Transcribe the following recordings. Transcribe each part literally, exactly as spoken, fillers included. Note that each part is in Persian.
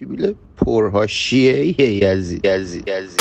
سیبیل پرهاشیه یزید یزید یزید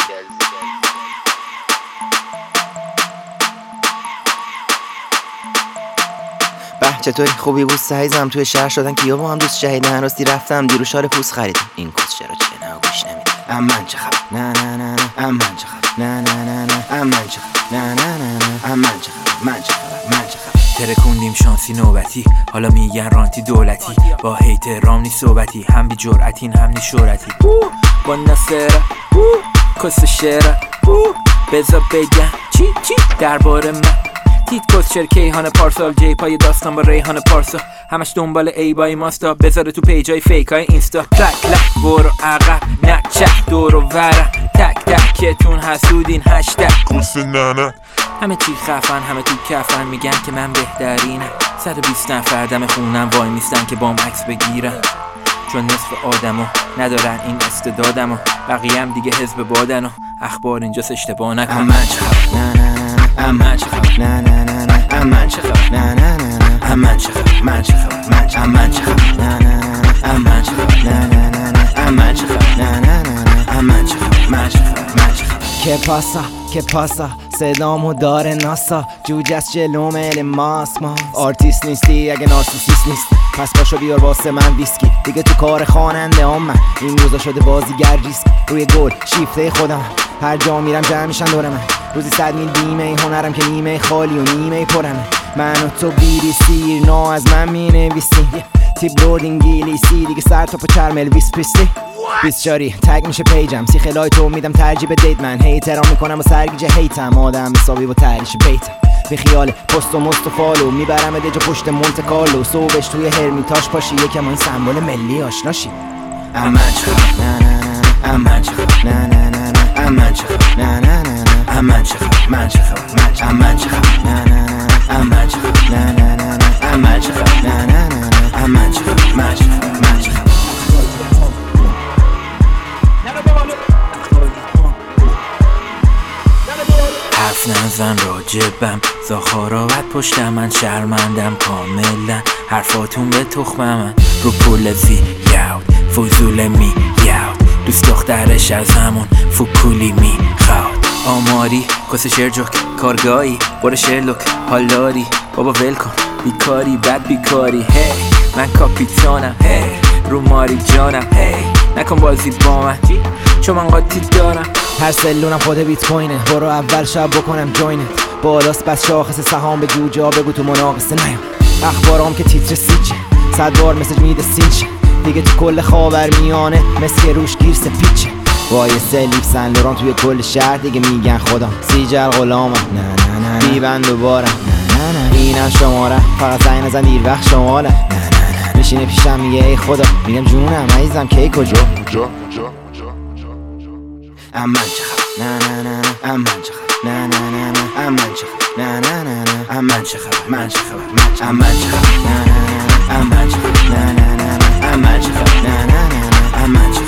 به چطوری؟ خوبی بود سعیزم؟ توی شهر شدن کیا با هم دوست شهیدن؟ راستی رفتم دیرو شال پوست خریدم. این کوس چرا چه نه گوش نمیده؟ امن چه خبر؟ نه نه نه نه امن چه خبر؟ نه نه نه نه امن چه خبر؟ نه نه نه نه امن چه خبر؟ من چه خبر؟ من چه خبر؟ ترکوندیم شانسی نوبتی، حالا میگن رانتی دولتی. با هیت رام نی صحبتی، هم بی جرعتین هم نی شورتی. با نصره کس شعره بذار بگم چی چی درباره من. تیت کسچر کیهان پارسال جی پای داستان با ریحان پارسا. همش دنبال ای بای ماستا، بذاره تو پیجای فیک های اینستا. تک لک برو عقب نچه دور و ورم، تک تکتون حسودین هشتگ کس ننه. همه چی خفن همه تو کفن، میگن که من بهترینم. صد و بیست نفر دم خونم وای میستن که بام عکس بگیرن، چون نصف آدمو ندارن این استعدادمو. بقیه هم دیگه حزب بادن و اخبار اینجاست اشتباه نکن. امن چه خبر؟ نه نه نه امن چه خبر؟ نه نه نه نه امن چه خبر؟ نه نه نه نه امن چه خبر؟ من چه خبر؟ من چه امن چه خبر؟ نه نه نه امن چه خبر؟ نه نه نه نه امن چه خبر؟ نه نه نه نه امن چه خبر؟ من چه خبر؟ من چه خبر؟ که پاسا که پاسا صدامو داره ناسا، جوجه از جلوم ال ماس ماس. آرتیست نیستی اگه نارسیسیست نیست، پس پاشو بیار واسه من ویسکی. دیگه تو کار خواننده هم من این روزا شده بازیگر ریسک. روی گل شیفته خودم هر جا میرم جمع میشن دور من. روزی صد میل بیمه هنرم که نیمه خالی و نیمه پرمه. من و تو بیری سیر نا از من مینویسی، تیپ لورد انگلیسی دیگه سر تا پا چرم الویس پریسلی. بیسچاری تگ میشه پیجم، سی خلای تو میدم ترجیح به دیت. من هیترام میکنم و سرگیجه هیتم، آدم حسابی با تریش بیتم. به خیال پست و مست و فالو میبرم دجا پشت مونت کارلو. صبحش توی هرمیتاش پاشی یکم این سمبل ملی آشناشی. امن چه خبر؟ نه نه نه امن چه خبر؟ نه نه نه نه امن چه خبر؟ نه نه نه نه امن چه خبر؟ من چه خبر؟ من چه امن چه خبر؟ نه نه نه امن چه خبر؟ نه نه نه نه امن چه خبر؟ نه نه نه نه امن چه خبر؟ من چه خبر؟ من چه خبر؟ حرف نزن راجبم، زاخاراوت پشت من شرمندم کاملا. حرفاتون به تخم من رو پول زی یاود فضول می یاود. دوست دخترش از همون فکولی می خواد. آماری کس شرجوک کارگاهی برو شرلوک حالاری. بابا ول کن بیکاری بد بیکاری. هی من کاپیتانم، هی رو ماری جانم. هی نکن بازی با من چون من قاطی دارم. هر سلونم خود بیت کوینه، برو اول شب بکنم جوینت. بالاست بس شاخص سهام به جوجه ها بگو تو مناقصه نیام. اخبارام که تیتر سیچه، صد بار مسیج میده سینچه. دیگه تو کل خاور میانه مثل روش گیر سپیچه. وای سلیف سن لوران توی کل شهر دیگه میگن خودم سیجل غلامم. نه نه نه بیبند دوباره. نه نه نه اینم شماره فقط زنگ نزن دیر وقت شماله. نه نه نه میشینه پیشم میگه ای خدا، میگم جونم عزیزم کی کجا کجا امن چه خبر؟ نه نه نه نه امن چه خبر؟ نه نه نه نه امن چه خبر؟ نه نه نه نه امن چه خبر؟ من چه خبر؟ من چه امن چه خبر؟ نه نه نه نه امن چه خبر؟ نه نه نه نه امن چه خبر؟ نه نه نه نه امن چه